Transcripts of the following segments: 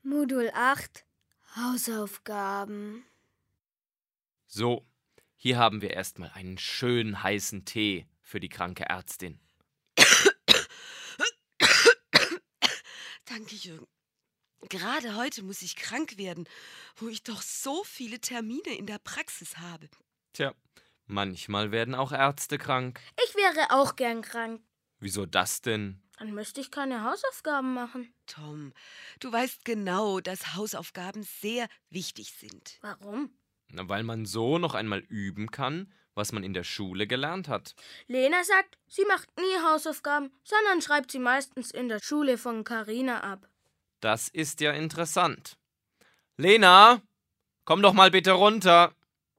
Modul 8 Hausaufgaben. So, hier haben wir erstmal einen schönen heißen Tee für die kranke Ärztin. Danke, Jürgen. Gerade heute muss ich krank werden, wo ich doch so viele Termine in der Praxis habe. Tja, manchmal werden auch Ärzte krank. Ich wäre auch gern krank. Wieso das denn? Dann müsste ich keine Hausaufgaben machen. Tom, du weißt genau, dass Hausaufgaben sehr wichtig sind. Warum? Na, weil man so noch einmal üben kann, was man in der Schule gelernt hat. Lena sagt, sie macht nie Hausaufgaben, sondern schreibt sie meistens in der Schule von Carina ab. Das ist ja interessant. Lena, komm doch mal bitte runter.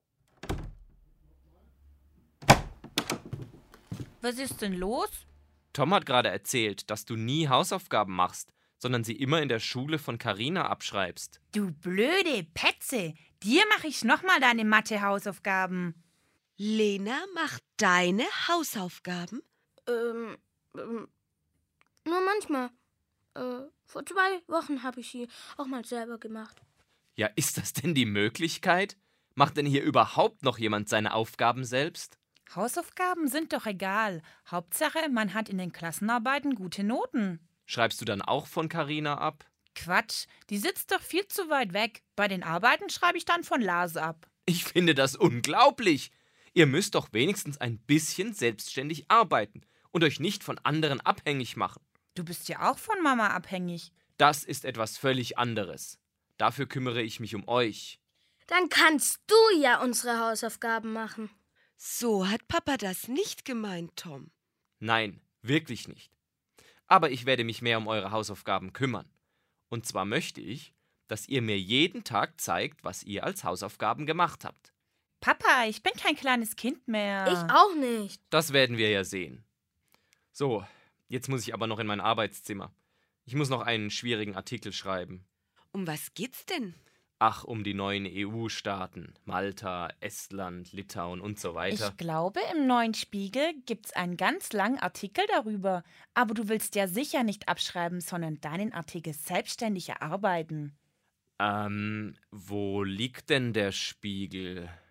Was ist denn los? Tom hat gerade erzählt, dass du nie Hausaufgaben machst, sondern sie immer in der Schule von Carina abschreibst. Du blöde Petze, dir mache ich nochmal deine Mathe-Hausaufgaben. Lena macht deine Hausaufgaben? Nur manchmal. Vor 2 Wochen habe ich sie auch mal selber gemacht. Ja, ist das denn die Möglichkeit? Macht denn hier überhaupt noch jemand seine Aufgaben selbst? Hausaufgaben sind doch egal. Hauptsache, man hat in den Klassenarbeiten gute Noten. Schreibst du dann auch von Carina ab? Quatsch, die sitzt doch viel zu weit weg. Bei den Arbeiten schreibe ich dann von Lars ab. Ich finde das unglaublich. Ihr müsst doch wenigstens ein bisschen selbstständig arbeiten und euch nicht von anderen abhängig machen. Du bist ja auch von Mama abhängig. Das ist etwas völlig anderes. Dafür kümmere ich mich um euch. Dann kannst du ja unsere Hausaufgaben machen. So hat Papa das nicht gemeint, Tom. Nein, wirklich nicht. Aber ich werde mich mehr um eure Hausaufgaben kümmern. Und zwar möchte ich, dass ihr mir jeden Tag zeigt, was ihr als Hausaufgaben gemacht habt. Papa, ich bin kein kleines Kind mehr. Ich auch nicht. Das werden wir ja sehen. So, jetzt muss ich aber noch in mein Arbeitszimmer. Ich muss noch einen schwierigen Artikel schreiben. Um was geht's denn? Ach, um die neuen EU-Staaten. Malta, Estland, Litauen und so weiter. Ich glaube, im neuen Spiegel gibt's einen ganz langen Artikel darüber. Aber du willst ja sicher nicht abschreiben, sondern deinen Artikel selbstständig erarbeiten. Wo liegt denn der Spiegel?